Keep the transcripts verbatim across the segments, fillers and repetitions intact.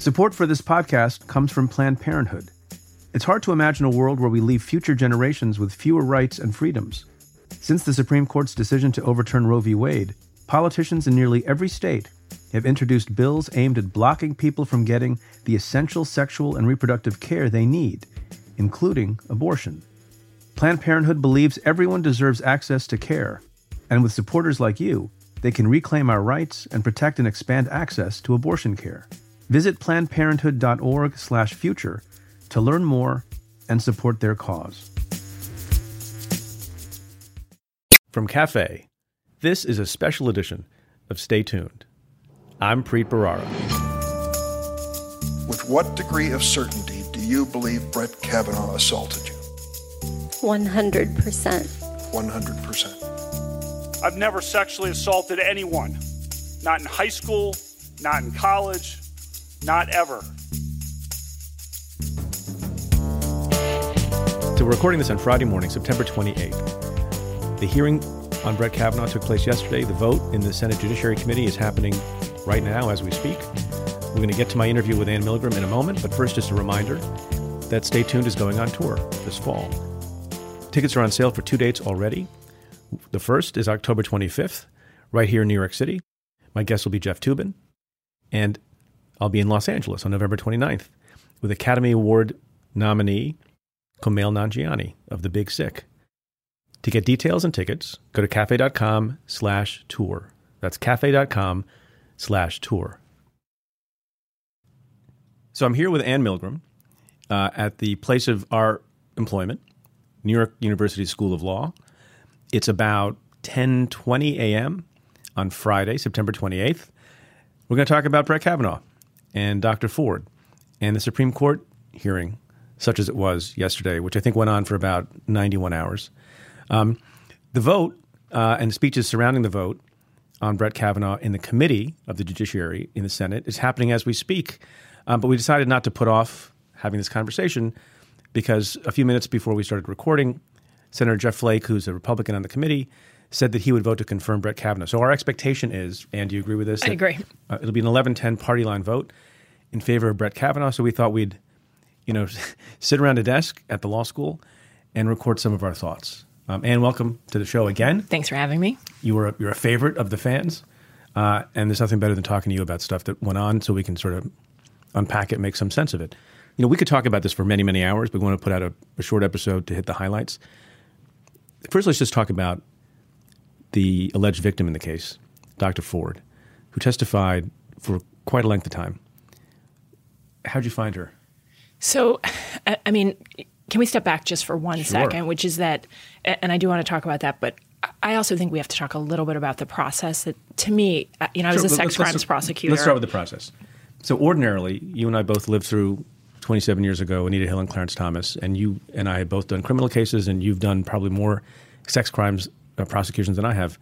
Support for this podcast comes from Planned Parenthood. It's hard to imagine a world where we leave future generations with fewer rights and freedoms. Since the Supreme Court's decision to overturn Roe v. Wade, politicians in nearly every state have introduced bills aimed at blocking people from getting the essential sexual and reproductive care they need, including abortion. Planned Parenthood believes everyone deserves access to care, and with supporters like you, they can reclaim our rights and protect and expand access to abortion care. Visit planned parenthood dot org slash future to learn more and support their cause. From Cafe, this is a special edition of Stay Tuned. I'm Preet Bharara. With what degree of certainty do you believe Brett Kavanaugh assaulted you? one hundred percent. one hundred percent. I've never sexually assaulted anyone. Not in high school, not in college, not ever. So we're recording this on Friday morning, September twenty-eighth. The hearing on Brett Kavanaugh took place yesterday. The vote in the Senate Judiciary Committee is happening right now as we speak. We're going to get to my interview with Ann Milgram in a moment, but first just a reminder that Stay Tuned is going on tour this fall. Tickets are on sale for two dates already. The first is October twenty-fifth, right here in New York City. My guest will be Jeff Toobin. And I'll be in Los Angeles on November twenty-ninth with Academy Award nominee Kumail Nanjiani of The Big Sick. To get details and tickets, go to cafe.com slash tour. That's cafe.com slash tour. So I'm here with Ann Milgram uh, at the place of our employment, New York University School of Law. It's about ten twenty a.m. on Friday, September twenty-eighth. We're going to talk about Brett Kavanaugh and Doctor Ford and the Supreme Court hearing, such as it was yesterday, which I think went on for about ninety-one hours. Um, the vote uh, and the speeches surrounding the vote on Brett Kavanaugh in the committee of the Judiciary in the Senate is happening as we speak. Um, but we decided not to put off having this conversation because a few minutes before we started recording, Senator Jeff Flake, who's a Republican on the committee, said that he would vote to confirm Brett Kavanaugh. So our expectation is, and do you agree with this? I agree. Uh, it'll be an eleven ten party line vote in favor of Brett Kavanaugh. So we thought we'd, you know, sit around a desk at the law school and record some of our thoughts. Um, Ann, welcome to the show again. Thanks for having me. You were a, you're a favorite of the fans, uh, and there's nothing better than talking to you about stuff that went on so we can sort of unpack it, make some sense of it. You know, we could talk about this for many, many hours, but we want to put out a, a short episode to hit the highlights. First, let's just talk about the alleged victim in the case, Doctor Ford, who testified for quite a length of time. How'd you find her? So, I mean, can we step back just for one Sure. second, which is that, and I do want to talk about that, but I also think we have to talk a little bit about the process that, to me, you know, I was Sure, a sex let's- crimes let's- prosecutor. Let's start with the process. So ordinarily, you and I both lived through twenty-seven years ago, Anita Hill and Clarence Thomas, and you and I have both done criminal cases, and you've done probably more sex crimes uh, prosecutions than I have.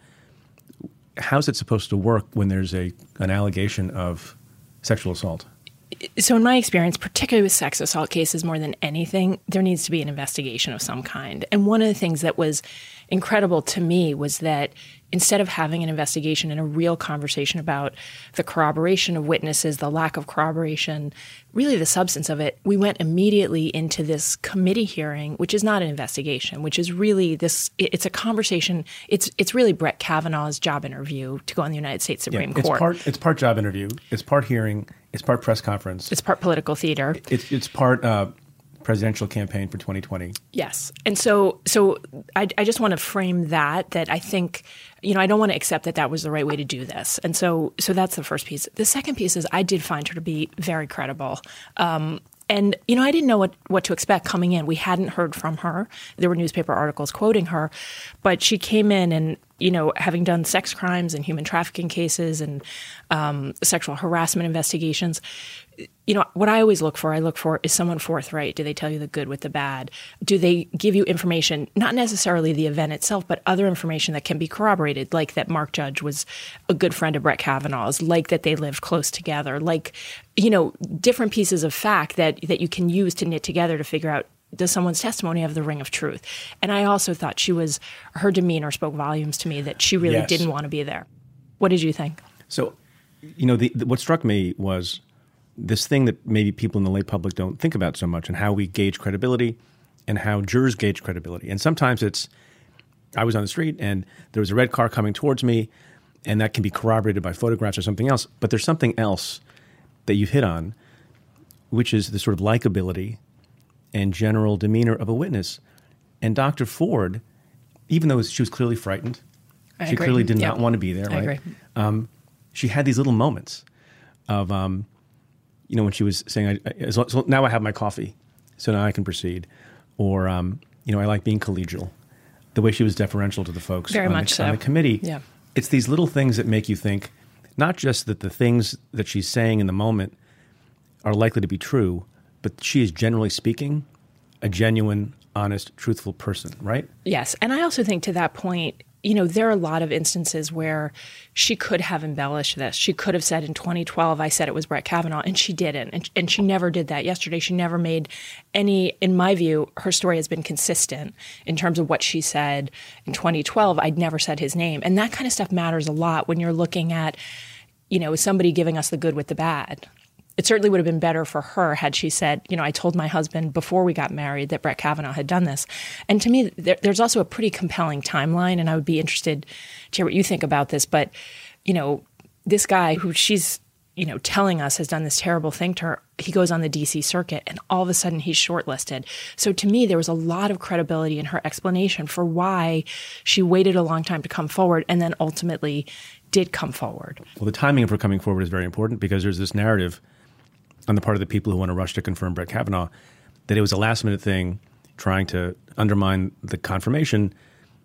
How's it supposed to work when there's a an allegation of sexual assault? So in my experience, particularly with sex assault cases more than anything, there needs to be an investigation of some kind. And one of the things that was incredible to me was that instead of having an investigation and a real conversation about the corroboration of witnesses, the lack of corroboration, really the substance of it, we went immediately into this committee hearing, which is not an investigation, which is really this, it's a conversation. It's it's really Brett Kavanaugh's job interview to go on the United States Supreme yeah, it's Court. Part, it's part job interview. It's part hearing. It's part press conference. It's part political theater. It's, it's part uh, presidential campaign for twenty twenty. Yes. And so so I, I just want to frame that, that I think, you know, I don't want to accept that that was the right way to do this. And so so that's the first piece. The second piece is I did find her to be very credible. Um, and, you know, I didn't know what, what to expect coming in. We hadn't heard from her. There were newspaper articles quoting her. But she came in and, you know, having done sex crimes and human trafficking cases and um, sexual harassment investigations, you know, what I always look for, I look for is someone forthright. Do they tell you the good with the bad? Do they give you information, not necessarily the event itself, but other information that can be corroborated, like that Mark Judge was a good friend of Brett Kavanaugh's, like that they lived close together, like, you know, different pieces of fact that, that you can use to knit together to figure out, does someone's testimony have the ring of truth? And I also thought she was, her demeanor spoke volumes to me that she really Yes. didn't want to be there. What did you think? So, you know, the, the, what struck me was this thing that maybe people in the lay public don't think about so much, and how we gauge credibility and how jurors gauge credibility. And sometimes it's, I was on the street and there was a red car coming towards me, and that can be corroborated by photographs or something else. But there's something else that you've hit on, which is the sort of likability and general demeanor of a witness. And Doctor Ford, even though she was clearly frightened, I she agree. clearly did Yep. not want to be there, I right? agree. Um, she had these little moments of, um, you know, when she was saying, I, I, so so now I have my coffee, so now I can proceed. Or, um, you know, I like being collegial. The way she was deferential to the folks Very on, much the, so. on the committee. Yeah. It's these little things that make you think, not just that the things that she's saying in the moment are likely to be true, but she is, generally speaking, a genuine, honest, truthful person, right? Yes. And I also think to that point, you know, there are a lot of instances where she could have embellished this. She could have said in twenty twelve, I said it was Brett Kavanaugh, and she didn't. And, and she never did that yesterday. She never made any, in my view, her story has been consistent in terms of what she said in twenty twelve. I'd never said his name. And that kind of stuff matters a lot when you're looking at, you know, somebody giving us the good with the bad. It certainly would have been better for her had she said, you know, I told my husband before we got married that Brett Kavanaugh had done this. And to me, there, there's also a pretty compelling timeline, and I would be interested to hear what you think about this. But, you know, this guy who she's, you know, telling us has done this terrible thing to her, he goes on the D C circuit, and all of a sudden he's shortlisted. So to me, there was a lot of credibility in her explanation for why she waited a long time to come forward and then ultimately did come forward. Well, the timing of her coming forward is very important, because there's this narrative on the part of the people who want to rush to confirm Brett Kavanaugh that it was a last-minute thing trying to undermine the confirmation.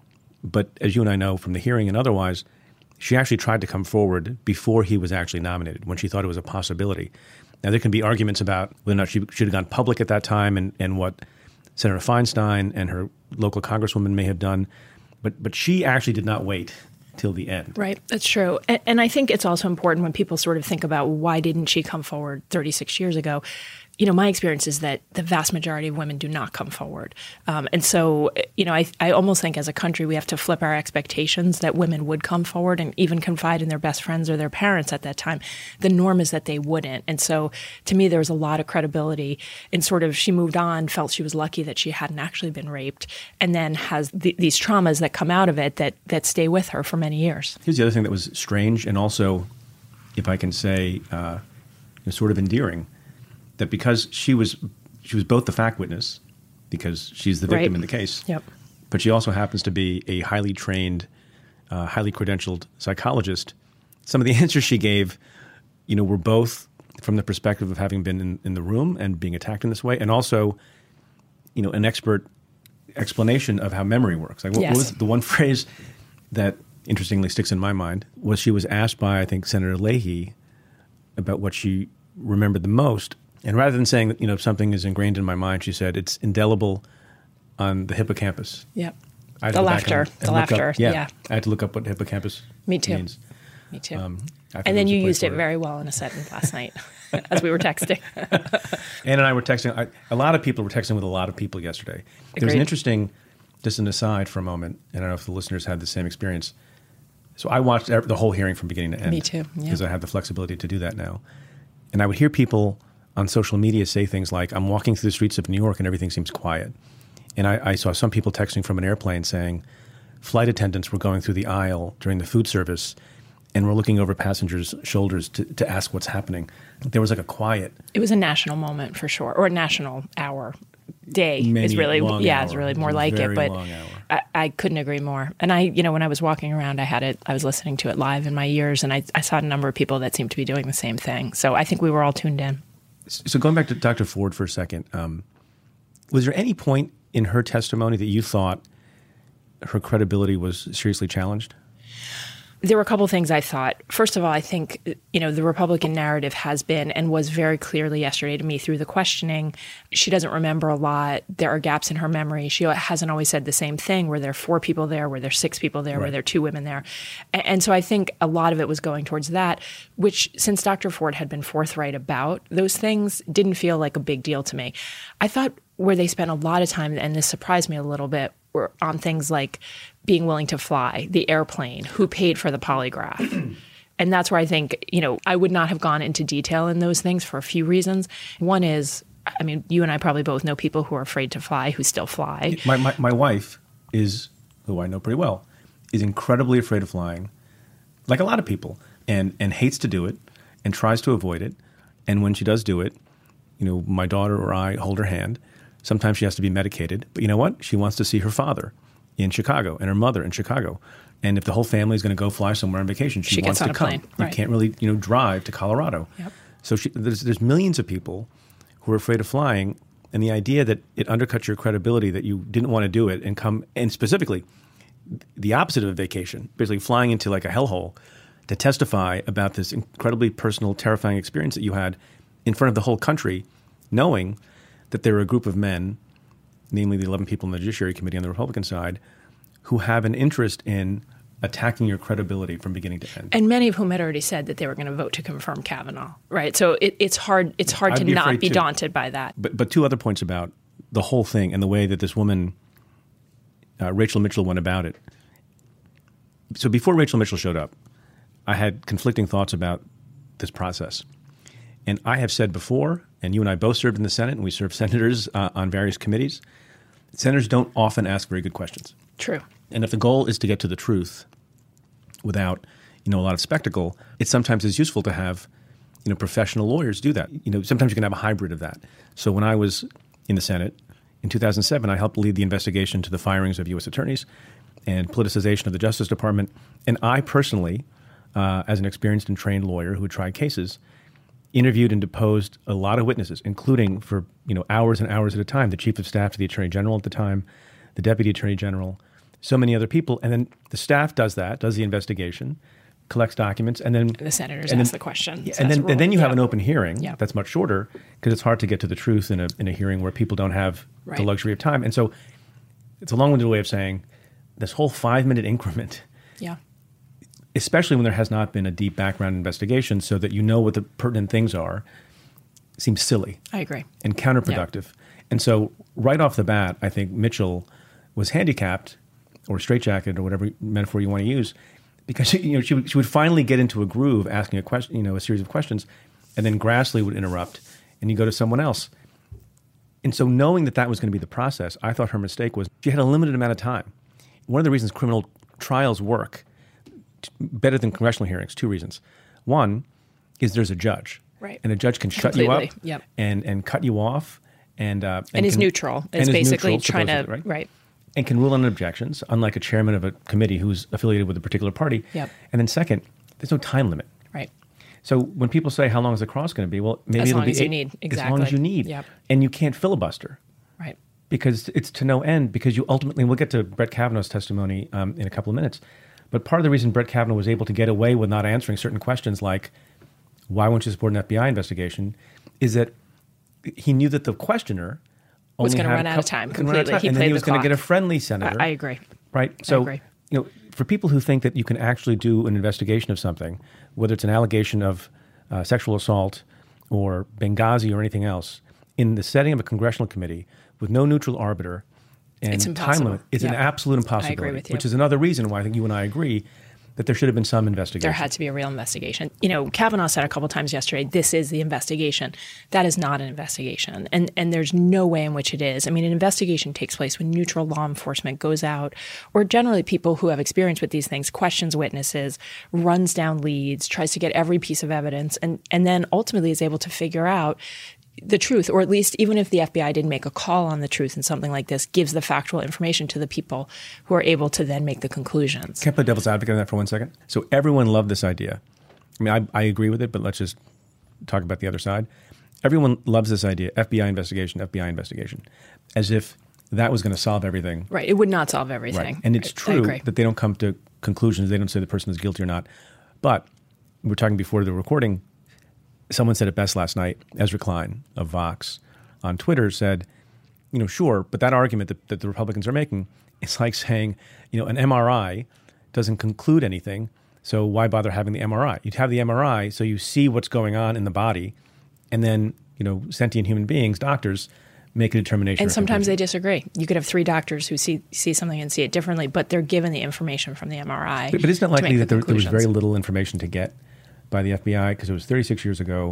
But as you and I know from the hearing and otherwise, she actually tried to come forward before he was actually nominated, when she thought it was a possibility. Now, there can be arguments about whether or not she should have gone public at that time, and, and what Senator Feinstein and her local congresswoman may have done. But but she actually did not wait till the end. Right. That's true. And, and I think it's also important when people sort of think about why didn't she come forward thirty-six years ago? You know, my experience is that the vast majority of women do not come forward. Um, and so, you know, I, I almost think as a country we have to flip our expectations that women would come forward and even confide in their best friends or their parents at that time. The norm is that they wouldn't. And so to me, there was a lot of credibility in sort of she moved on, felt she was lucky that she hadn't actually been raped, and then has th- these traumas that come out of it that, that stay with her for many years. Here's the other thing that was strange, and also, if I can say, uh, you know, sort of endearing, that because she was she was both the fact witness, because she's the victim Right. in the case, Yep. but she also happens to be a highly trained, uh, highly credentialed psychologist. Some of the answers she gave, you know, were both from the perspective of having been in, in the room and being attacked in this way, and also, you know, an expert explanation of how memory works. Like, what, Yes. what was the one phrase that interestingly sticks in my mind was she was asked by, I think, Senator Leahy about what she remembered the most. And rather than saying that, you know, something is ingrained in my mind, she said it's indelible on the hippocampus. Yep. I had The to go back laughter. and- and The look up- laughter. yeah, Yeah. I had to look up what hippocampus Me too. means. Me too. Um, I think and then there's a you place used it for very well in a sentence last night as we were texting. Ann and I were texting. I, a lot of people were texting with a lot of people yesterday. There was an Agreed. interesting, just an aside for a moment, and I don't know if the listeners had the same experience. So I watched ev- the whole hearing from beginning to end. Me too, yeah. Because I have the flexibility to do that now. And I would hear people on social media say things like, I'm walking through the streets of New York and everything seems quiet. And I, I saw some people texting from an airplane saying flight attendants were going through the aisle during the food service and were looking over passengers' shoulders to, to ask what's happening. There was like a quiet. It was a national moment for sure, or a national hour. Day Many is really, long yeah, hour. it's really It more was a like very it. But long hour. I, I couldn't agree more. And I, you know, when I was walking around, I had it, I was listening to it live in my ears, and I, I saw a number of people that seemed to be doing the same thing. So I think we were all tuned in. So going back to Doctor Ford for a second, um, was there any point in her testimony that you thought her credibility was seriously challenged? There were a couple of things I thought. First of all, I think, you know, the Republican narrative has been and was very clearly yesterday to me through the questioning. She doesn't remember a lot. There are gaps in her memory. She hasn't always said the same thing. Were there four people there? Were there six people there? Right. Were there two women there? And, and so I think a lot of it was going towards that, which since Doctor Ford had been forthright about those things, didn't feel like a big deal to me. I thought where they spent a lot of time, and this surprised me a little bit, were on things like being willing to fly, the airplane, who paid for the polygraph. And that's where I think, you know, I would not have gone into detail in those things for a few reasons. One is, I mean, you and I probably both know people who are afraid to fly, who still fly. My, my, my wife is, who I know pretty well, is incredibly afraid of flying, like a lot of people, and, and hates to do it and tries to avoid it. And when she does do it, you know, my daughter or I hold her hand. Sometimes she has to be medicated. But you know what? She wants to see her father in Chicago and her mother in Chicago. And if the whole family is going to go fly somewhere on vacation, she, she wants gets on to a come. plane. You Right. can't really, you know, drive to Colorado. Yep. So she, there's, there's millions of people who are afraid of flying. And the idea that it undercuts your credibility that you didn't want to do it and come, and specifically the opposite of a vacation, basically flying into like a hellhole to testify about this incredibly personal, terrifying experience that you had in front of the whole country, knowing that there are a group of men, namely the eleven people in the Judiciary Committee on the Republican side, who have an interest in attacking your credibility from beginning to end. And many of whom had already said that they were going to vote to confirm Kavanaugh, right? So it, it's hard it's hard I'd to be not afraid be too. daunted by that. But but two other points about the whole thing and the way that this woman, uh, Rachel Mitchell, went about it. So before Rachel Mitchell showed up, I had conflicting thoughts about this process. And I have said before, and you and I both served in the Senate, and we served senators uh, on various committees, senators don't often ask very good questions. True. And if the goal is to get to the truth without, you know, a lot of spectacle, it sometimes is useful to have, you know, professional lawyers do that. You know, sometimes you can have a hybrid of that. So when I was in the Senate in two thousand seven, I helped lead the investigation to the firings of U S attorneys and politicization of the Justice Department. And I personally, uh, as an experienced and trained lawyer who had tried cases, interviewed and deposed a lot of witnesses, including for, you know, hours and hours at a time, the chief of staff to the attorney general at the time, the deputy attorney general, so many other people. And then the staff does that, does the investigation, collects documents, and then The senators and ask then, the questions. Yeah, and then and then you have yeah. an open hearing Yeah. that's much shorter because it's hard to get to the truth in a in a hearing where people don't have Right. the luxury of time. And so it's a long-winded way of saying this whole five-minute increment, Yeah. especially when there has not been a deep background investigation so that you know what the pertinent things are, seems silly I agree. and counterproductive. And so right off the bat, I think Mitchell was handicapped or straitjacketed or whatever metaphor you want to use because you know she would, she would finally get into a groove asking a question, you know, a series of questions, and then Grassley would interrupt and you go to someone else. And so knowing that that was going to be the process, I thought her mistake was she had a limited amount of time. One of the reasons criminal trials work t- better than congressional hearings, two reasons. One is there's a judge. Right. And a judge can shut you Completely. up Yep. and, and cut you off. And, uh, And, is can- neutral. and Is is basically neutral, trying to, supposedly, right. And can rule on objections, unlike a chairman of a committee who's affiliated with a particular party. Yep. And then second, there's no time limit. Right. So when people say, how long is the cross going to be? Well, maybe As it'll long be as you eight- need. As long as Exactly. you need. Yep. And you can't filibuster Right. because it's to no end because you ultimately, we'll get to Brett Kavanaugh's testimony um, in a couple of minutes, but part of the reason Brett Kavanaugh was able to get away with not answering certain questions like, why won't you support an F B I investigation, is that he knew that the questioner Was only gonna had run a out of couple- time couldn't run out of completely. time, He and then played he the was going to get a clock. friendly senator. I, I agree. Right. So, agree. you know, for people who think that you can actually do an investigation of something, whether it's an allegation of uh, sexual assault or Benghazi or anything else, in the setting of a congressional committee with no neutral arbiter and It's time impossible. limit, it's an Yeah. absolute impossibility. with you. Which is another reason why I think you and I agree that there should have been some investigation. There had to be a real investigation. You know, Kavanaugh said a couple times yesterday, this is the investigation. That is not an investigation. And and there's no way in which it is. I mean, an investigation takes place when neutral law enforcement goes out, or generally people who have experience with these things, questions witnesses, runs down leads, tries to get every piece of evidence, and, and then ultimately is able to figure out the truth, or at least even if the F B I didn't make a call on the truth in something like this, gives the factual information to the people who are able to then make the conclusions. Can I play devil's advocate on that for one second? So everyone loved this idea. I mean, I, I agree with it, but let's just talk about the other side. Everyone loves this idea, F B I investigation, F B I investigation, as if that was going to solve everything. Right. It would not solve everything. Right. And it's I- I true agree. that they don't come to conclusions. They don't say the person is guilty or not. But we were talking before the recording. Someone said it best last night. Ezra Klein of Vox on Twitter said, you know, sure, but that argument that, that the Republicans are making is like saying, you know, an M R I doesn't conclude anything, so why bother having the M R I? You'd have the M R I so you see what's going on in the body, and then, you know, sentient human beings, doctors, make a determination. And or sometimes they conclusion. disagree. You could have three doctors who see see something and see it differently, but they're given the information from the M R I. But, but isn't it to likely make that the there, there was very conclusions. little information to get? by the F B I because it was thirty-six years ago.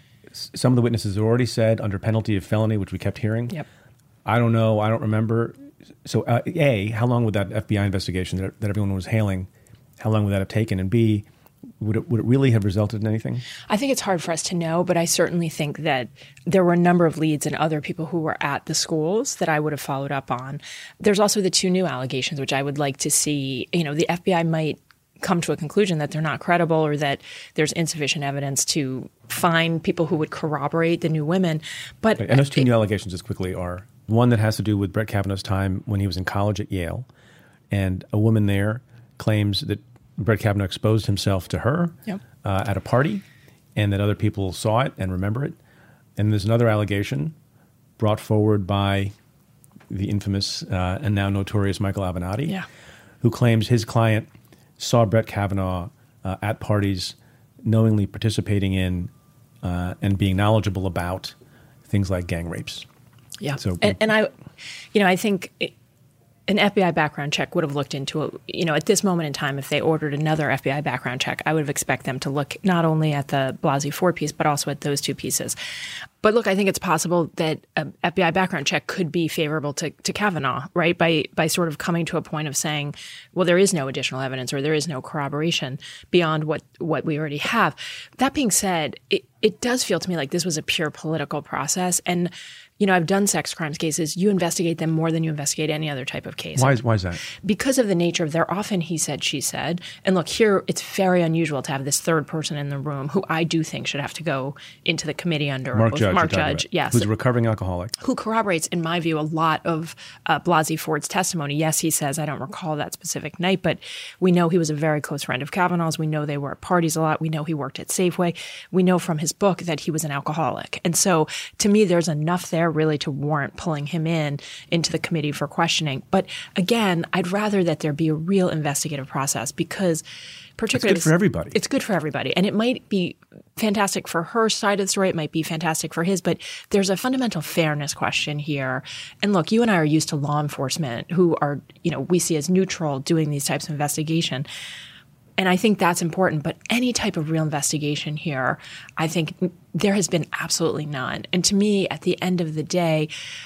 S- some of the witnesses had already said under penalty of felony, which we kept hearing. Yep. I don't know. I don't remember. So, uh, A, how long would that F B I investigation that, that everyone was hailing, how long would that have taken? And B, would it, would it really have resulted in anything? I think it's hard for us to know, but I certainly think that there were a number of leads and other people who were at the schools that I would have followed up on. There's also the two new allegations, which I would like to see. You know, the F B I might come to a conclusion that they're not credible or that there's insufficient evidence to find people who would corroborate the new women. But right. And those two it, new allegations, just quickly, are one that has to do with Brett Kavanaugh's time when he was in college at Yale, and a woman there claims that Brett Kavanaugh exposed himself to her yep. uh, at a party, and that other people saw it and remember it. And there's another allegation brought forward by the infamous uh, and now notorious Michael Avenatti, yeah. who claims his client saw Brett Kavanaugh uh, at parties, knowingly participating in uh, and being knowledgeable about things like gang rapes. Yeah. So, and, and I, you know, I think it, an F B I background check would have looked into it. You know, at this moment in time, if they ordered another F B I background check, I would have expect them to look not only at the Blasey Ford piece, but also at those two pieces. But look, I think it's possible that an F B I background check could be favorable to, to Kavanaugh, right? By by sort of coming to a point of saying, well, there is no additional evidence or there is no corroboration beyond what, what we already have. That being said, it, it does feel to me like this was a pure political process. And, you know, I've done sex crimes cases. You investigate them more than you investigate any other type of case. Why is, why is that? Because of the nature of they're often he said, she said. And look, here it's very unusual to have this third person in the room who I do think should have to go into the committee under Mark oath. Judge. Mark Judge, yes. Who's a recovering alcoholic. Who corroborates, in my view, a lot of uh, Blasey Ford's testimony. Yes, he says, I don't recall that specific night, but we know he was a very close friend of Kavanaugh's. We know they were at parties a lot. We know he worked at Safeway. We know from his book that he was an alcoholic. And so to me, there's enough there really to warrant pulling him in into the committee for questioning. But again, I'd rather that there be a real investigative process because particularly it's good for everybody. It's good for everybody. And it might be fantastic for her side of the story. It might be fantastic for his, but there's a fundamental fairness question here. And look, you and I are used to law enforcement who are, you know, we see as neutral doing these types of investigation. And I think that's important. But any type of real investigation here, I think there has been absolutely none. And to me, at the end of the day,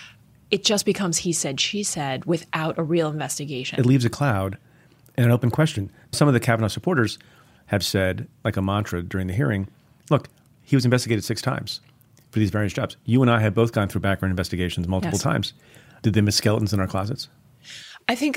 it just becomes he said, she said without a real investigation. It leaves a cloud and an open question. Some of the Kavanaugh supporters have said, like a mantra during the hearing, look, he was investigated six times for these various jobs. You and I have both gone through background investigations multiple yes. times. Did they miss skeletons in our closets? I think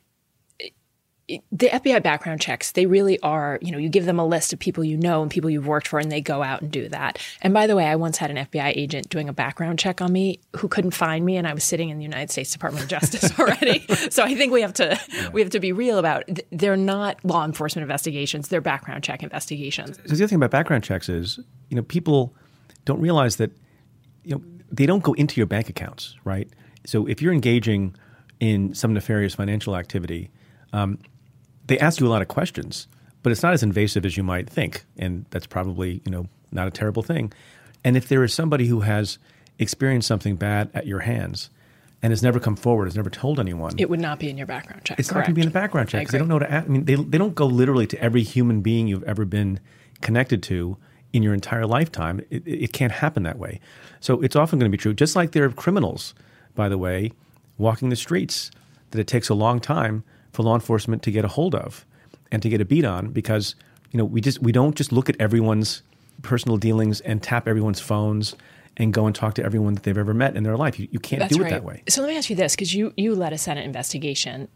the F B I background checks, they really are, you know, you give them a list of people you know and people you've worked for, and they go out and do that. And by the way, I once had an F B I agent doing a background check on me who couldn't find me, and I was sitting in the United States Department of Justice already. So I think we have to yeah. we have to be real about it. They're not law enforcement investigations; they're background check investigations. So the other thing about background checks is, you know, people don't realize that, you know, they don't go into your bank accounts, right? So if you're engaging in some nefarious financial activity, um, they ask you a lot of questions, but it's not as invasive as you might think, and that's probably, you know, not a terrible thing. And if there is somebody who has experienced something bad at your hands and has never come forward, has never told anyone, it would not be in your background check. It's correct. not going to be in the background check because they don't know to ask. I mean, they they don't go literally to every human being you've ever been connected to in your entire lifetime. It, it can't happen that way. So it's often going to be true, just like there are criminals, by the way, walking the streets, that it takes a long time for law enforcement to get a hold of and to get a beat on because, you know, we just we don't just look at everyone's personal dealings and tap everyone's phones and go and talk to everyone that they've ever met in their life. You, you can't That's do it right. that way. So let me ask you this, because you, you led a Senate investigation.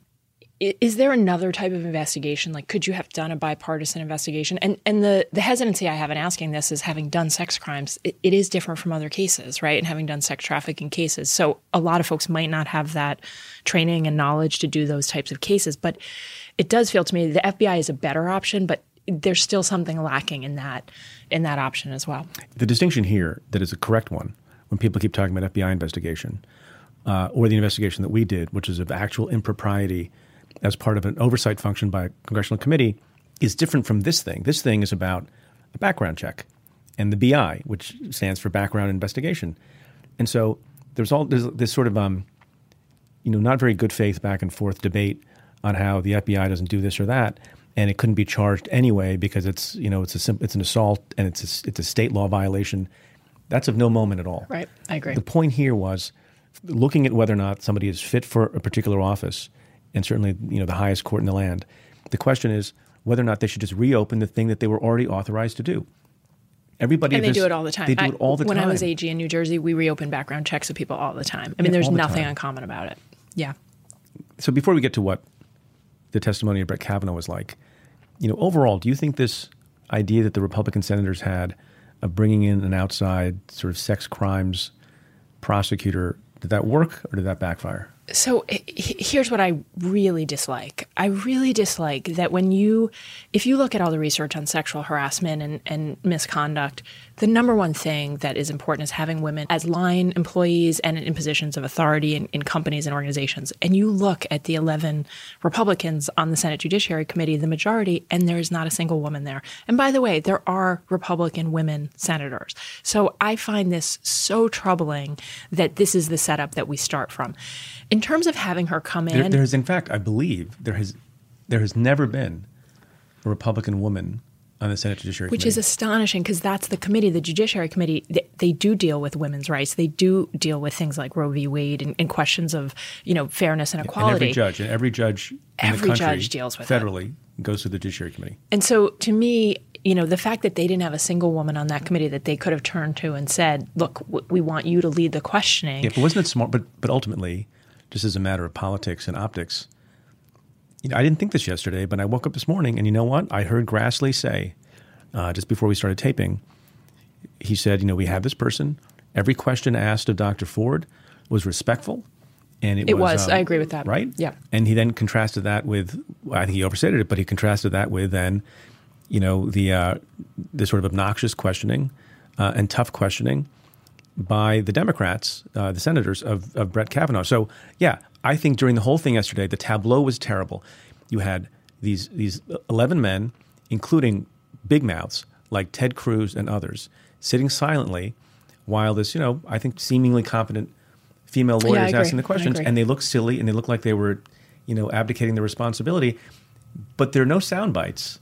Is there another type of investigation? Like, could you have done a bipartisan investigation? And and the, the hesitancy I have in asking this is having done sex crimes, it, it is different from other cases, right? And having done sex trafficking cases. So a lot of folks might not have that training and knowledge to do those types of cases. But it does feel to me the F B I is a better option, but there's still something lacking in that in that option as well. The distinction here that is a correct one, when people keep talking about F B I investigation, uh, or the investigation that we did, which is of actual impropriety as part of an oversight function by a congressional committee, is different from this thing. This thing is about a background check and the B I, which stands for background investigation. And so there's all there's this sort of um, you know, not very good faith back and forth debate on how the F B I doesn't do this or that. and it couldn't be charged anyway because it's you know it's a sim- it's an assault and it's a, it's a state law violation. That's of no moment at all. Right, I agree. The point here was looking at whether or not somebody is fit for a particular office, and certainly you know the highest court in the land. The question is whether or not they should just reopen the thing that they were already authorized to do. Everybody and they this, do it all the time. They do I, it all the when time. When I was A G in New Jersey, we reopened background checks of people all the time. I mean, Yeah, there's all the nothing time. uncommon about it. Yeah. So before we get to what the testimony of Brett Kavanaugh was like, you know, overall, do you think this idea that the Republican senators had of bringing in an outside sort of sex crimes prosecutor, did that work or did that backfire? So h- here's what I really dislike. I really dislike that when you, if you look at all the research on sexual harassment and, and misconduct, the number one thing that is important is having women as line employees and in positions of authority in, in companies and organizations. And you look at the eleven Republicans on the Senate Judiciary Committee, the majority, and there is not a single woman there. And by the way, there are Republican women senators. So I find this so troubling that this is the setup that we start from. In terms of having her come in, There, there's, in fact, I believe there has there has never been a Republican woman on the Senate Judiciary which Committee. is astonishing because that's the committee, the Judiciary Committee. They, they do deal with women's rights. They do deal with things like Roe v. Wade and, and questions of you know fairness and equality. And every judge, and every judge in Every the country judge deals with federally goes to the Judiciary Committee. And so to me, you know, the fact that they didn't have a single woman on that committee that they could have turned to and said, look, w- we want you to lead the questioning. Yeah, but wasn't it smart? But but ultimately, just as a matter of politics and optics, you know, I didn't think this yesterday, but I woke up this morning and you know what? I heard Grassley say, uh, just before we started taping, he said, you know, we have this person. Every question asked of Doctor Ford was respectful. And it, It was, was. um, I agree with that. Right? Yeah. And he then contrasted that with, I think he overstated it, but he contrasted that with then, you know, the uh, the sort of obnoxious questioning uh, and tough questioning by the Democrats, uh, the senators of, of Brett Kavanaugh. So, yeah, I think during the whole thing yesterday, the tableau was terrible. You had these these eleven men, including big mouths like Ted Cruz and others, sitting silently while this, you know, I think seemingly competent female Yeah, I lawyers agree. asking the I questions, agree. and they look silly and they look like they were, you know, abdicating their responsibility. But there are no sound bites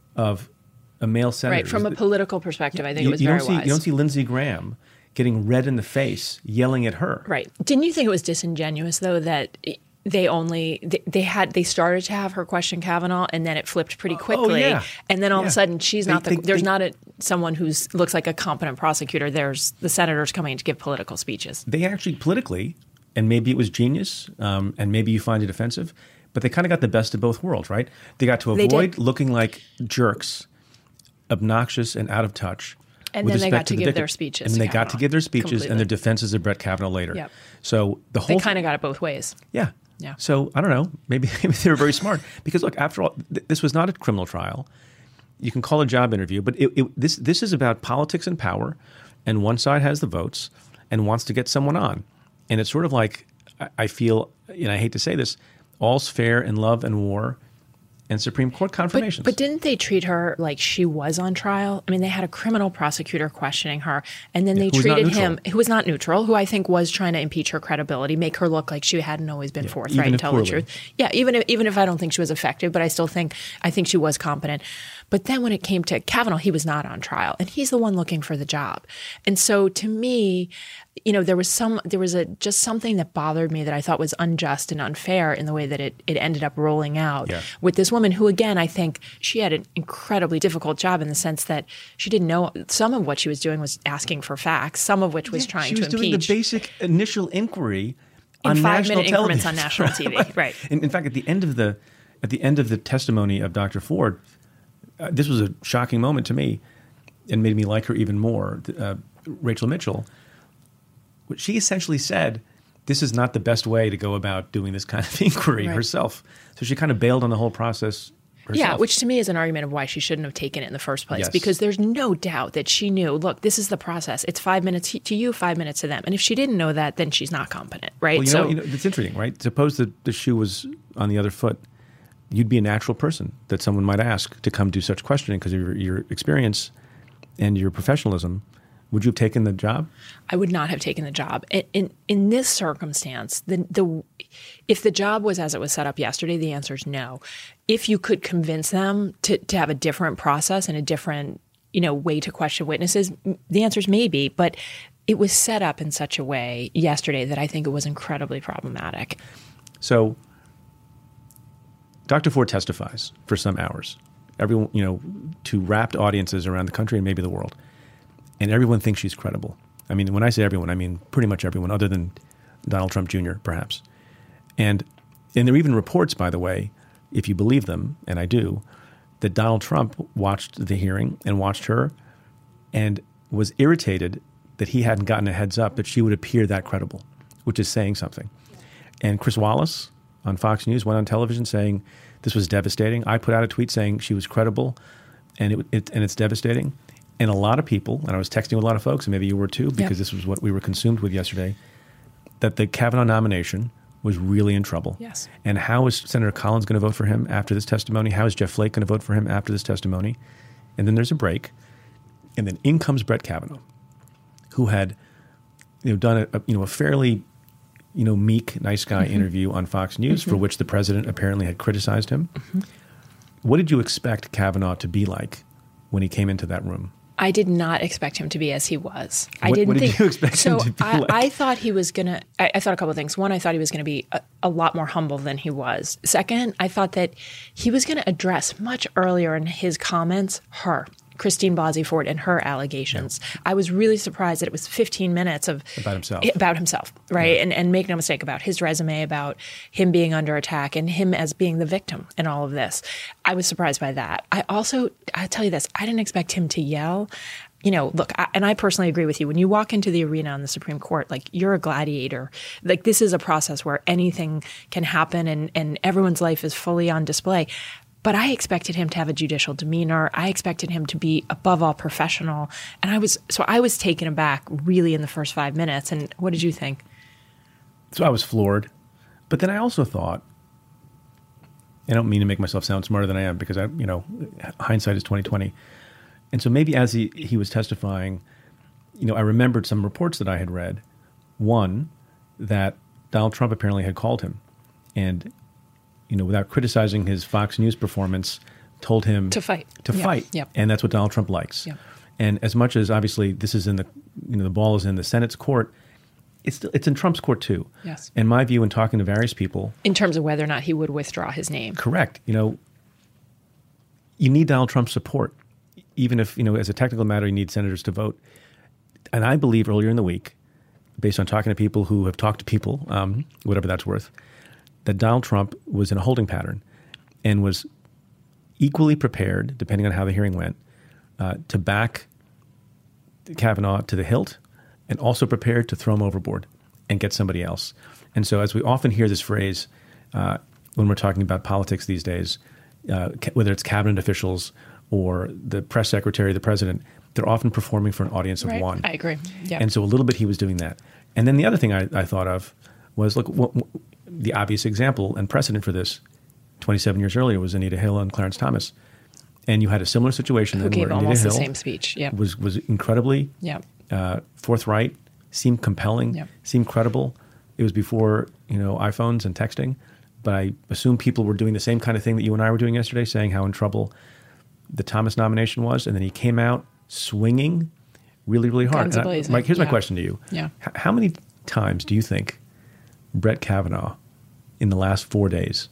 of a male senator. Right. From a political perspective, I think you, it was you very don't see, wise. You don't see Lindsey Graham getting red in the face, yelling at her. Right. Didn't you think it was disingenuous, though, that they only they, they had they started to have her question Kavanaugh, and then it flipped pretty quickly, yeah. and then all Yeah. of a sudden she's They- not the they- there's they- not a someone who's looks like a competent prosecutor. There's the senators coming in to give political speeches. They actually politically, and maybe it was genius, um, and maybe you find it offensive, but they kind of got the best of both worlds, right? They got to They avoid did. looking like jerks, obnoxious and out of touch. And with then they respect got to the give victim. their speeches And to then they got to Kavanaugh. give their speeches and Completely. their defenses of Brett Kavanaugh later. Yep. So the They whole kind of got it both ways. Yeah. Yeah. So I don't know. Maybe, maybe they were very smart because look, after all, th- this was not a criminal trial. You can call it a job interview, but it, it, this this is about politics and power, and one side has the votes and wants to get someone on, and it's sort of like I, I feel, and I hate to say this, all's fair in love and war, and Supreme Court But, confirmations. but didn't they treat her like she was on trial? I mean, they had a criminal prosecutor questioning her, and then they who was not treated neutral. him, who was not neutral, who I think was trying to impeach her credibility, make her look like she hadn't always been forthright even and if tell poorly. the truth. Yeah, even if, even if I don't think she was effective, but I still think I think she was competent. But then when it came to Kavanaugh, he was not on trial, and he's the one looking for the job. And so to me, you know, there was some, there was a just something that bothered me that I thought was unjust and unfair in the way that it, it ended up rolling out Yeah. with this woman who, again, I think she had an incredibly difficult job in the sense that she didn't know some of what she was doing was asking for facts, some of which was Yeah, trying she was to doing impeach the basic initial inquiry in on five national minute increments television. on national T V. Right. In, in fact, at the end of the at the end of the testimony of Doctor Ford, uh, this was a shocking moment to me, and made me like her even more. Uh, Rachel Mitchell, she essentially said, "This is not the best way to go about doing this kind of inquiry" Right. herself. So she kind of bailed on the whole process herself. Yeah, which to me is an argument of why she shouldn't have taken it in the first place. Yes. Because there's no doubt that she knew, look, this is the process. It's five minutes to you, five minutes to them. And if she didn't know that, then she's not competent, right? Well, you so, know, you know, it's interesting, right? Suppose that the shoe was on the other foot. You'd be a natural person that someone might ask to come do such questioning because of your, your experience and your professionalism would you have taken the job? I would not have taken the job. In in, in this circumstance, the the if the job was as it was set up yesterday, the answer is no. If you could convince them to, to have a different process and a different, you know, way to question witnesses, the answer is maybe. But it was set up in such a way yesterday that I think it was incredibly problematic. So Doctor Ford testifies for some hours, everyone, you know, to rapt audiences around the country and maybe the world. And everyone thinks she's credible. I mean, when I say everyone, I mean pretty much everyone other than Donald Trump Junior, perhaps. And and there are even reports, by the way, if you believe them, and I do, that Donald Trump watched the hearing and watched her and was irritated that he hadn't gotten a heads up that she would appear that credible, which is saying something. And Chris Wallace on Fox News went on television saying this was devastating. I put out a tweet saying she was credible, and it, it and it's devastating. And a lot of people, and I was texting with a lot of folks, and maybe you were too, because yep. this was what we were consumed with yesterday, that the Kavanaugh nomination was really in trouble. Yes. And how is Senator Collins going to vote for him after this testimony? How is Jeff Flake going to vote for him after this testimony? And then there's a break, and then in comes Brett Kavanaugh, who had, you know, done a, a you know a fairly, you know, meek, nice guy mm-hmm. interview on Fox News, mm-hmm. for which the president apparently had criticized him. Mm-hmm. What did you expect Kavanaugh to be like when he came into that room? I did not expect him to be as he was. What, I didn't what did think, you expect so him to be I, like? I thought he was going to, I, I thought a couple of things. One, I thought he was going to be a, a lot more humble than he was. Second, I thought that he was going to address much earlier in his comments, her, Christine Blasey Ford, and her allegations. Yeah. I was really surprised that it was fifteen minutes of about himself, about himself, right? Yeah. And and make no mistake about his resume, about him being under attack, and him as being the victim in all of this. I was surprised by that. I also, I tell you this, I didn't expect him to yell. You know, look, I, and I personally agree with you. When you walk into the arena on the Supreme Court, like, you're a gladiator. Like, this is a process where anything can happen, and and everyone's life is fully on display. But I expected him to have a judicial demeanor. I expected him to be, above all, professional. And I was, so I was taken aback really in the first five minutes. And what did you think? So I was floored. But then I also thought, I don't mean to make myself sound smarter than I am, because I, you know, hindsight is twenty twenty. And so maybe as he, he was testifying, you know, I remembered some reports that I had read. One, that Donald Trump apparently had called him and, you know, without criticizing his Fox News performance, told him to fight. To yep. fight. Yep. And that's what Donald Trump likes. Yep. And as much as obviously this is in the, you know, the ball is in the Senate's court, it's it's in Trump's court too. Yes. And my view in talking to various people, in terms of whether or not he would withdraw his name. Correct. You know, you need Donald Trump's support, even if, you know, as a technical matter, you need senators to vote. And I believe earlier in the week, based on talking to people who have talked to people, um, whatever that's worth, that Donald Trump was in a holding pattern and was equally prepared, depending on how the hearing went, uh, to back Kavanaugh to the hilt, and also prepared to throw him overboard and get somebody else. And so, as we often hear this phrase uh, when we're talking about politics these days, uh, whether it's cabinet officials or the press secretary, the president, they're often performing for an audience of right. one. I agree. Yeah. And so a little bit he was doing that. And then the other thing I, I thought of was, look, what, what, the obvious example and precedent for this twenty-seven years earlier was Anita Hill and Clarence Thomas. And you had a similar situation. Who then gave where almost Anita the Hill same speech. Yep. was, was incredibly yep. uh, forthright, seemed compelling, yep. seemed credible. It was before, you know, iPhones and texting. But I assume people were doing the same kind of thing that you and I were doing yesterday, saying how in trouble the Thomas nomination was. And then he came out swinging really, really hard. Guns I, Mike, here's yeah. my question to you. Yeah. H- how many times do you think Brett Kavanaugh in the last four days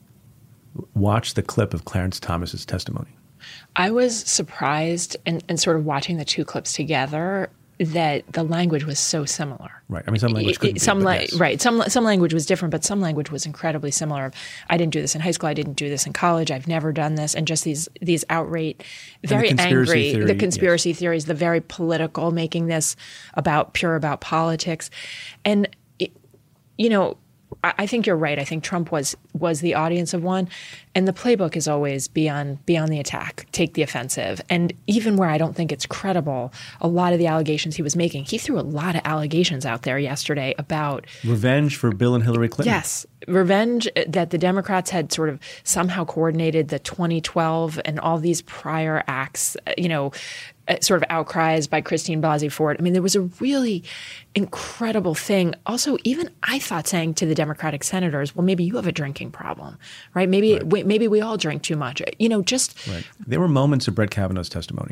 watched the clip of Clarence Thomas's testimony? I was surprised, and, and sort of watching the two clips together, that the language was so similar. Right. I mean, some language couldn't it, some be, la- yes. Right. Some some language was different, but some language was incredibly similar. I didn't do this in high school. I didn't do this in college. I've never done this. And just these these outright, very the angry, theory, the conspiracy yes. theories, the very political, making this about pure about politics. And, it, you know, I, I think you're right. I think Trump was was the audience of one. And the playbook is always be on, be on the attack, take the offensive. And even where I don't think it's credible, a lot of the allegations he was making, he threw a lot of allegations out there yesterday about revenge for Bill and Hillary Clinton. Yes. Revenge that the Democrats had sort of somehow coordinated the twenty twelve and all these prior acts, you know, uh, sort of outcries by Christine Blasey Ford. I mean, there was a really incredible thing. Also, even I thought saying to the Democratic senators, well, maybe you have a drinking problem, right? Maybe right. We, maybe we all drink too much. You know, just right. There were moments of Brett Kavanaugh's testimony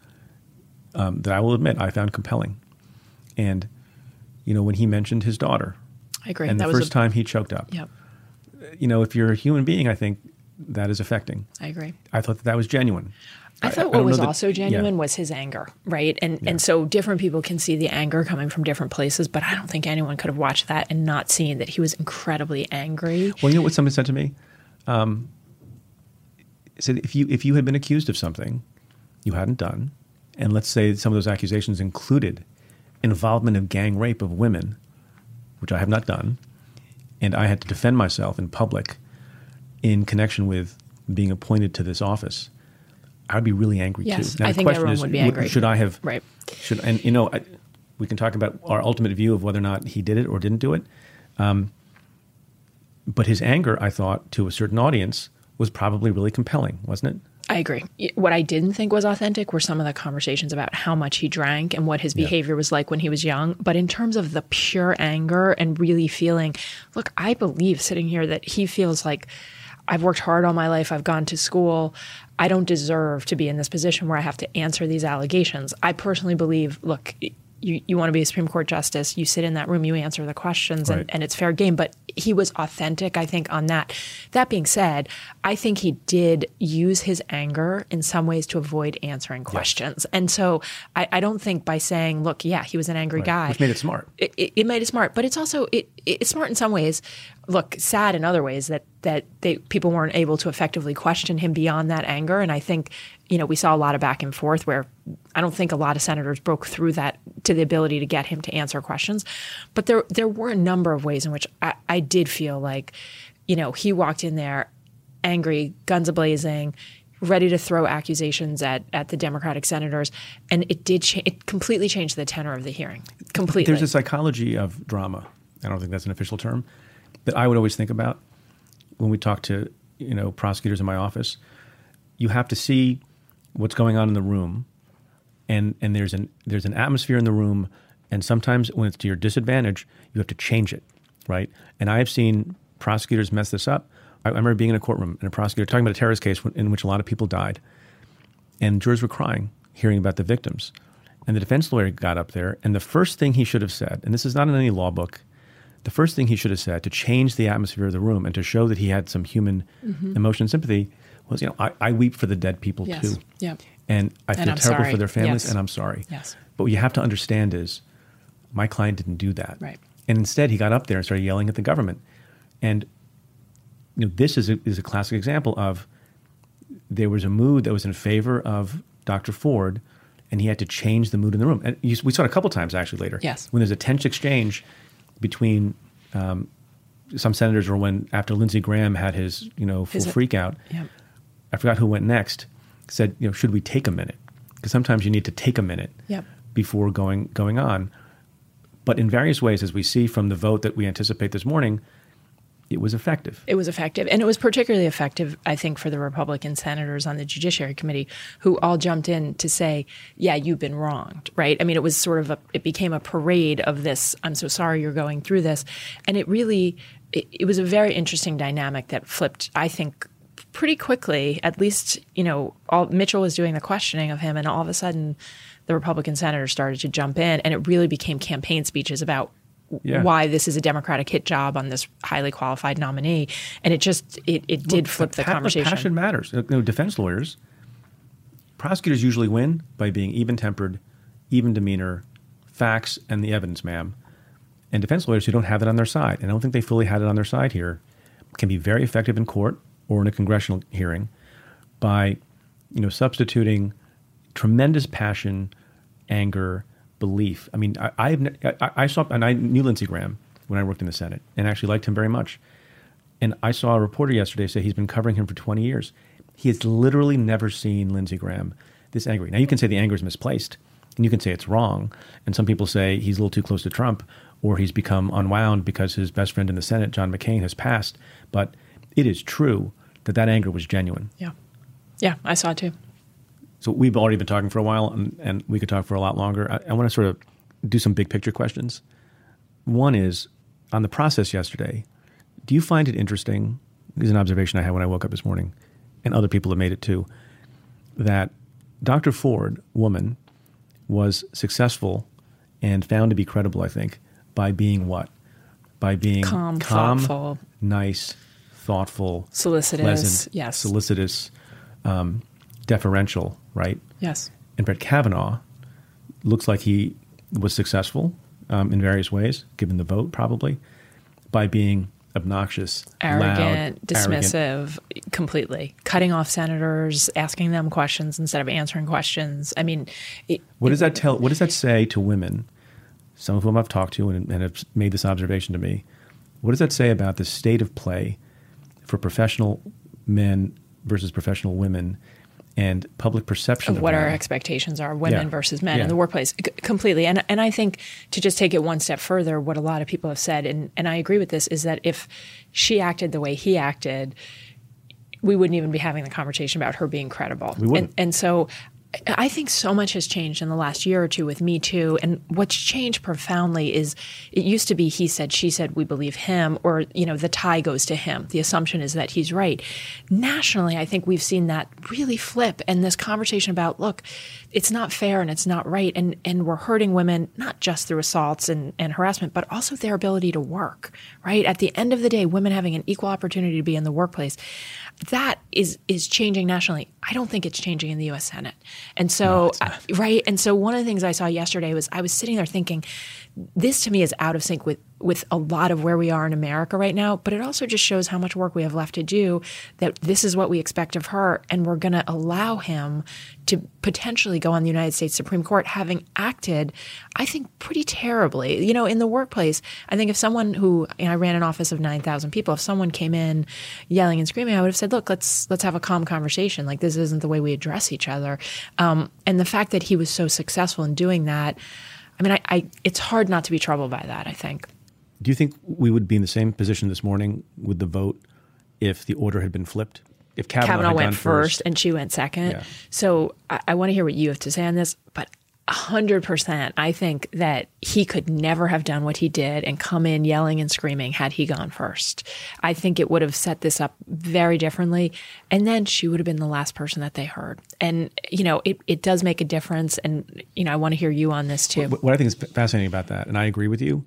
um, that I will admit I found compelling. And, you know, when he mentioned his daughter. I agree. And that the was first a, time he choked up. Yep. You know, if you're a human being, I think that is affecting. I agree. I thought that that was genuine. I thought I, what I was that, also genuine yeah. was his anger, right? And yeah. and so different people can see the anger coming from different places, but I don't think anyone could have watched that and not seen that he was incredibly angry. Well, you know what someone said to me? Um, said if you if you had been accused of something you hadn't done, and let's say some of those accusations included involvement of gang rape of women, which I have not done, and I had to defend myself in public in connection with being appointed to this office, I would be really angry yes, too. Now, I the think question everyone is, would be angry. Should I have? Right. Should and you know, I, we can talk about our ultimate view of whether or not he did it or didn't do it. Um, but his anger, I thought, to a certain audience was probably really compelling, wasn't it? I agree. What I didn't think was authentic were some of the conversations about how much he drank and what his behavior yeah. was like when he was young. But in terms of the pure anger and really feeling, look, I believe sitting here that he feels like I've worked hard all my life. I've gone to school. I don't deserve to be in this position where I have to answer these allegations. I personally believe, look, you, you want to be a Supreme Court justice, you sit in that room, you answer the questions, right. and, and it's fair game. But he was authentic, I think, on that. That being said, I think he did use his anger in some ways to avoid answering questions. Yes. And so I, I don't think by saying, look, yeah, he was an angry right. guy. Which made it smart. It, it, it made it smart. But it's also, it, it's smart in some ways. Look, sad in other ways that that they, people weren't able to effectively question him beyond that anger. And I think, you know, we saw a lot of back and forth where I don't think a lot of senators broke through that to the ability to get him to answer questions. But there there were a number of ways in which I, I did feel like, you know, he walked in there angry, guns a-blazing, ready to throw accusations at, at the Democratic senators. And it did cha- it completely changed the tenor of the hearing. Completely. There's a psychology of drama. I don't think that's an official term. That I would always think about when we talk to, you know, prosecutors in my office. You have to see what's going on in the room, and and there's an there's an atmosphere in the room, and sometimes when it's to your disadvantage, you have to change it, right? And I have seen prosecutors mess this up. I, I remember being in a courtroom and a prosecutor talking about a terrorist case in which a lot of people died, and jurors were crying, hearing about the victims, and the defense lawyer got up there, and the first thing he should have said, and this is not in any law book. The first thing he should have said to change the atmosphere of the room and to show that he had some human mm-hmm. emotion and sympathy was, you know, I, I weep for the dead people yes. too. Yep. And I feel and terrible sorry. for their families yes. and I'm sorry. Yes. But what you have to understand is my client didn't do that. Right. And instead he got up there and started yelling at the government. And you know, this is a, is a classic example of there was a mood that was in favor of Doctor Ford and he had to change the mood in the room. And you, we saw it a couple times actually later. Yes. When there's a tense exchange between um, some senators, or when after Lindsey Graham had his, you know, full freak out, yep. I forgot who went next, said, you know, should we take a minute? Because sometimes you need to take a minute yep. before going going on. But in various ways, as we see from the vote that we anticipate this morning, it was effective. It was effective. And it was particularly effective, I think, for the Republican senators on the Judiciary Committee who all jumped in to say, yeah, you've been wronged, right? I mean, it was sort of a, it became a parade of this, I'm so sorry you're going through this. And it really, it, it was a very interesting dynamic that flipped, I think, pretty quickly. At least, you know, all, Mitchell was doing the questioning of him, and all of a sudden the Republican senators started to jump in, and it really became campaign speeches about Yeah. why this is a Democratic hit job on this highly qualified nominee. And it just, it, it did Look, flip the pa- conversation. Passion matters. You know, defense lawyers, prosecutors usually win by being even-tempered, even demeanor, facts, and the evidence, ma'am. And defense lawyers who don't have it on their side, and I don't think they fully had it on their side here, can be very effective in court or in a congressional hearing by, you know, substituting tremendous passion, anger, belief. I mean, I, I've, I, I saw, and I knew Lindsey Graham when I worked in the Senate and actually liked him very much. And I saw a reporter yesterday say he's been covering him for twenty years. He has literally never seen Lindsey Graham this angry. Now, you can say the anger is misplaced, and you can say it's wrong. And some people say he's a little too close to Trump, or he's become unwound because his best friend in the Senate, John McCain, has passed. But it is true that that anger was genuine. Yeah. Yeah, I saw it too. So we've already been talking for a while, and, and we could talk for a lot longer. I, I want to sort of do some big picture questions. One is, on the process yesterday, do you find it interesting, this is an observation I had when I woke up this morning, and other people have made it too, that Doctor Ford, woman, was successful and found to be credible, I think, by being what? By being calm, calm thoughtful, nice, thoughtful, solicitous, pleasant, yes, solicitous, um, deferential, right? Yes. And Brett Kavanaugh looks like he was successful um, in various ways, given the vote probably, by being obnoxious, arrogant, loud, dismissive, arrogant. Completely. Cutting off senators, asking them questions instead of answering questions. I mean, it, what does that tell? What does that say to women, some of whom I've talked to and, and have made this observation to me? What does that say about the state of play for professional men versus professional women and public perception of of what that? our expectations are, women Yeah. versus men Yeah. in the workplace? C- completely. And and I think to just take it one step further, what a lot of people have said, and, and I agree with this, is that if she acted the way he acted, we wouldn't even be having the conversation about her being credible. We wouldn't. And, and so I think so much has changed in the last year or two with Me Too. And what's changed profoundly is it used to be he said, she said, we believe him, or, you know, the tie goes to him. The assumption is that he's right. Nationally, I think we've seen that really flip. And this conversation about, look, it's not fair and it's not right. And, and we're hurting women, not just through assaults and, and harassment, but also their ability to work, right? At the end of the day, women having an equal opportunity to be in the workplace, that is is changing nationally. I don't think it's changing in the U S Senate. And so, No, uh, right. And so one of the things I saw yesterday was I was sitting there thinking, this to me is out of sync with, with a lot of where we are in America right now, but it also just shows how much work we have left to do, that this is what we expect of her. And we're going to allow him to potentially go on the United States Supreme Court, having acted, I think, pretty terribly. You know, in the workplace, I think if someone who, you know, I ran an office of nine thousand people, if someone came in yelling and screaming, I would have said, look, let's let's have a calm conversation. Like, this isn't the way we address each other. Um, and the fact that he was so successful in doing that, I mean, I, I it's hard not to be troubled by that, I think. Do you think we would be in the same position this morning with the vote if the order had been flipped? If Kavanaugh, Kavanaugh had went gone first first and she went second. Yeah. So I, I want to hear what you have to say on this, but one hundred percent I think that he could never have done what he did and come in yelling and screaming had he gone first. I think it would have set this up very differently. And then she would have been the last person that they heard. And, you know, it, it does make a difference. And, you know, I want to hear you on this too. What, what I think is fascinating about that, and I agree with you,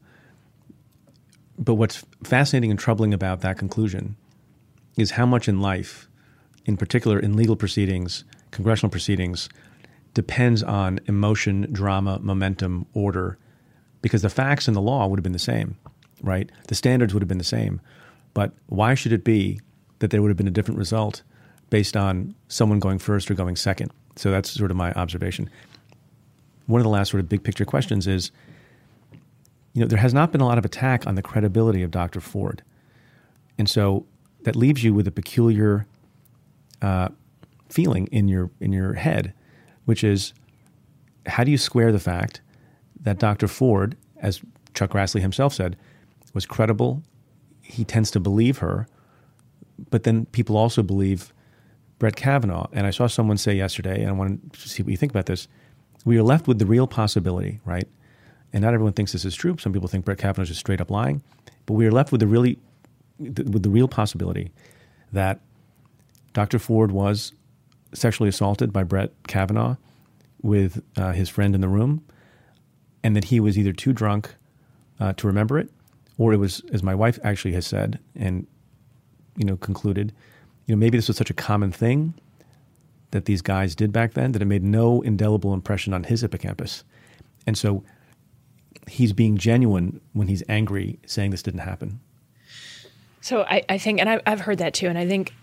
but what's fascinating and troubling about that conclusion is how much in life, in particular in legal proceedings, congressional proceedings, depends on emotion, drama, momentum, order, because the facts and the law would have been the same, right? The standards would have been the same. But why should it be that there would have been a different result based on someone going first or going second? So that's sort of my observation. One of the last sort of big picture questions is, you know, there has not been a lot of attack on the credibility of Doctor Ford. And so that leaves you with a peculiar uh, feeling in your in your head, which is, how do you square the fact that Doctor Ford, as Chuck Grassley himself said, was credible? He tends to believe her, but then people also believe Brett Kavanaugh. And I saw someone say yesterday, and I wanted to see what you think about this, we are left with the real possibility, right? And not everyone thinks this is true. Some people think Brett Kavanaugh is just straight up lying. But we are left with the really, with the real possibility that Doctor Ford was sexually assaulted by Brett Kavanaugh with uh, his friend in the room, and that he was either too drunk uh, to remember it, or it was, as my wife actually has said and, you know, concluded, you know, maybe this was such a common thing that these guys did back then that it made no indelible impression on his hippocampus. And so he's being genuine when he's angry, saying this didn't happen. So I, I think, and I, I've heard that too, and I think,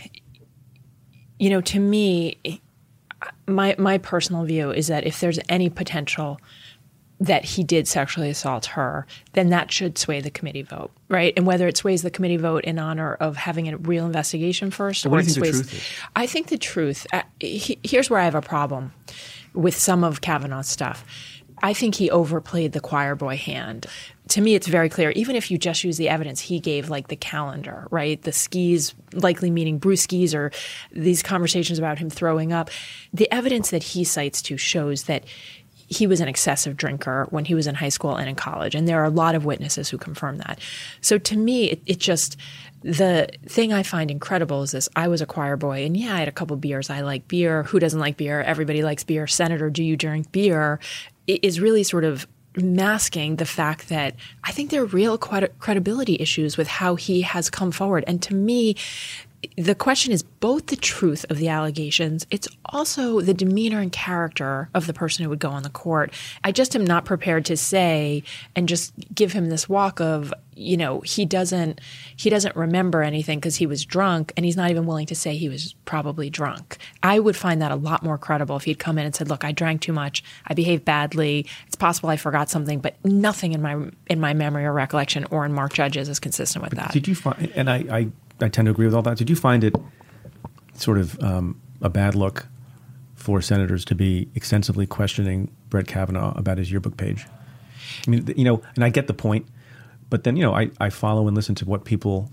you know, to me, my my personal view is that if there's any potential that he did sexually assault her, then that should sway the committee vote, right? And whether it sways the committee vote in honor of having a real investigation first, so what or do you it think sways, the truth is? I think the truth. Uh, he, here's where I have a problem with some of Kavanaugh's stuff. I think he overplayed the choir boy hand. To me, it's very clear, even if you just use the evidence he gave, like the calendar, right? The skis likely meaning brewskis, or these conversations about him throwing up. The evidence that he cites to shows that he was an excessive drinker when he was in high school and in college. And there are a lot of witnesses who confirm that. So to me, it, it just, the thing I find incredible is this. I was a choir boy, and yeah, I had a couple beers. I like beer. Who doesn't like beer? Everybody likes beer. Senator, do you drink beer? It is really sort of masking the fact that I think there are real credi- credibility issues with how he has come forward. And to me, the question is both the truth of the allegations. It's also the demeanor and character of the person who would go on the court. I just am not prepared to say and just give him this walk of, you know, he doesn't he doesn't remember anything because he was drunk, and he's not even willing to say he was probably drunk. I would find that a lot more credible if he'd come in and said, look, I drank too much. I behaved badly. It's possible I forgot something, but nothing in my in my memory or recollection or in Mark Judge's is consistent with but that. Did you find, and I, I I tend to agree with all that. Did you find it sort of um, a bad look for senators to be extensively questioning Brett Kavanaugh about his yearbook page? I mean, you know, and I get the point, but then, you know, I, I follow and listen to what people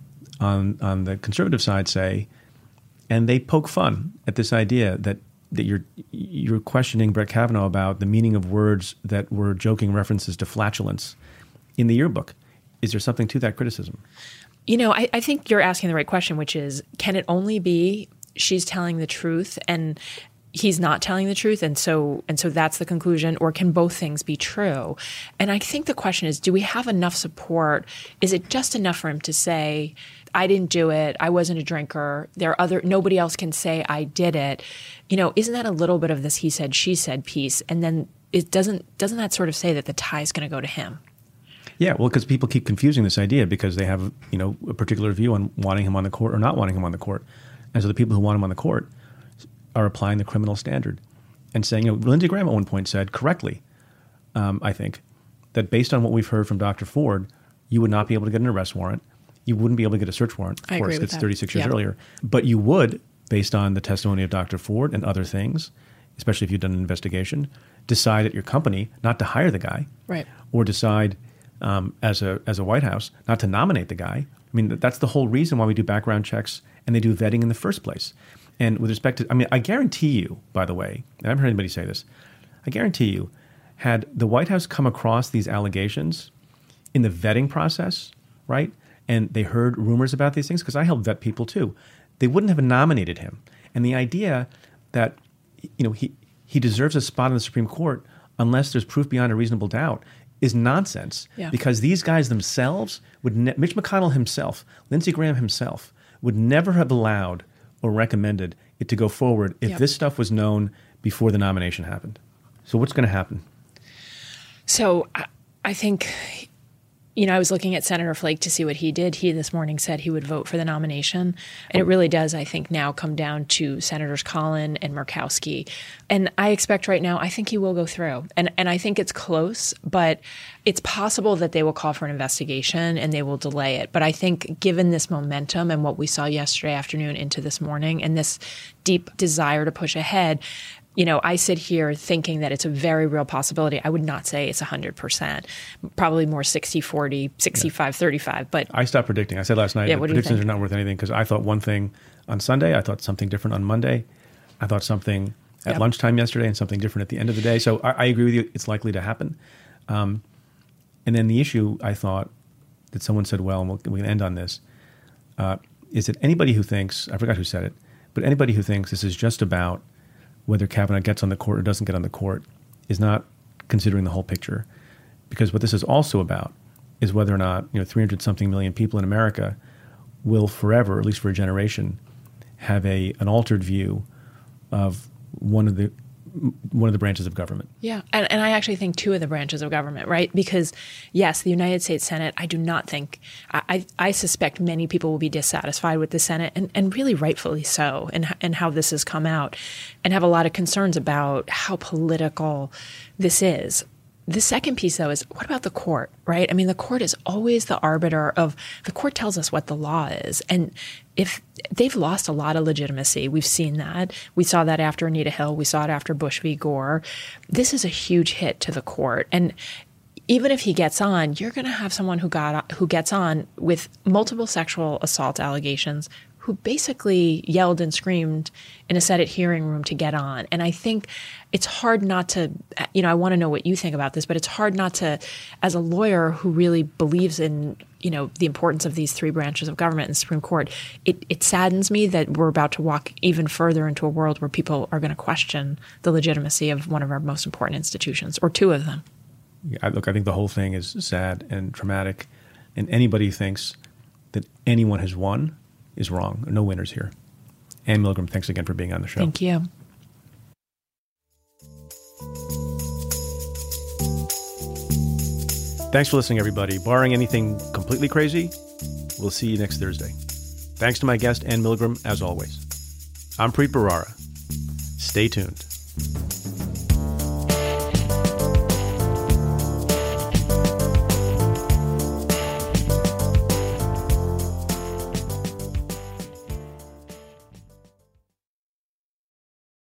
on on the conservative side say, and they poke fun at this idea that that you're you're questioning Brett Kavanaugh about the meaning of words that were joking references to flatulence in the yearbook. Is there something to that criticism? You know, I, I think you're asking the right question, which is, can it only be she's telling the truth and he's not telling the truth, and so and so that's the conclusion, or can both things be true? And I think the question is, do we have enough support? Is it just enough for him to say, I didn't do it, I wasn't a drinker, there are other, nobody else can say I did it? You know, isn't that a little bit of this he said, she said piece? And then it doesn't doesn't that sort of say that the tie is going to go to him? Yeah, well, because people keep confusing this idea because they have, you know, a particular view on wanting him on the court or not wanting him on the court. And so the people who want him on the court are applying the criminal standard and saying, you know, Lindsey Graham at one point said correctly, um, I think, that based on what we've heard from Doctor Ford, you would not be able to get an arrest warrant. You wouldn't be able to get a search warrant, of I course, agree with it's that. thirty-six years Yeah. earlier. But you would, based on the testimony of Doctor Ford and other things, especially if you've done an investigation, decide at your company not to hire the guy, Right. or decide um, as a as a White House not to nominate the guy. I mean, that's the whole reason why we do background checks and they do vetting in the first place. And with respect to, I mean, I guarantee you, by the way, and I haven't heard anybody say this, I guarantee you, had the White House come across these allegations in the vetting process, right, and they heard rumors about these things, because I help vet people too, they wouldn't have nominated him. And the idea that, you know, he, he deserves a spot in the Supreme Court unless there's proof beyond a reasonable doubt is nonsense. Yeah. Because these guys themselves would, ne- Mitch McConnell himself, Lindsey Graham himself, would never have allowed or recommended it to go forward if Yep. this stuff was known before the nomination happened. So what's going to happen? So I, I think, you know, I was looking at Senator Flake to see what he did. He this morning said he would vote for the nomination. And it really does, I think, now come down to Senators Collin and Murkowski. And I expect right now, I think he will go through. And and I think it's close, but it's possible that they will call for an investigation and they will delay it. But I think given this momentum and what we saw yesterday afternoon into this morning and this deep desire to push ahead, you know, I sit here thinking that it's a very real possibility. I would not say it's one hundred percent. Probably more sixty forty, sixty-five thirty-five. But I stopped predicting. I said last night Yeah, that what do you predictions think? are not worth anything because I thought one thing on Sunday, I thought something different on Monday, I thought something at Yep. lunchtime yesterday and something different at the end of the day. So I, I agree with you. It's likely to happen. Um, and then the issue, I thought, that someone said, well, and we'll, we can end on this, uh, is that anybody who thinks, I forgot who said it, but anybody who thinks this is just about whether Kavanaugh gets on the court or doesn't get on the court is not considering the whole picture. Because what this is also about is whether or not, you know, three hundred something million people in America will forever, at least for a generation, have a an altered view of one of the one of the branches of government. yeah, and, and I actually think two of the branches of government, right? Because, yes, the United States Senate, I do not think, I, I, I suspect many people will be dissatisfied with the Senate, and, and really rightfully so, and, and how this has come out, and have a lot of concerns about how political this is. the second piece, though, is what about the court, right? I mean, the court is always the arbiter of, the court tells us what the law is. And if they've lost a lot of legitimacy, we've seen that. We saw that after Anita Hill. We saw it after Bush v. Gore. This is a huge hit to the court. And even if he gets on, you're going to have someone who got who gets on with multiple sexual assault allegations, who basically yelled and screamed in a Senate hearing room to get on. And I think it's hard not to, you know, I want to know what you think about this, but it's hard not to, as a lawyer who really believes in, you know, the importance of these three branches of government and the Supreme Court, it, it saddens me that we're about to walk even further into a world where people are going to question the legitimacy of one of our most important institutions, or two of them. Yeah, look, I think the whole thing is sad and traumatic, and anybody who thinks that anyone has won is wrong. No winners here. Anne Milgram, thanks again for being on the show. Thank you. Thanks for listening, everybody. Barring anything completely crazy, we'll see you next Thursday. Thanks to my guest, Anne Milgram, as always. I'm Preet Bharara. Stay tuned.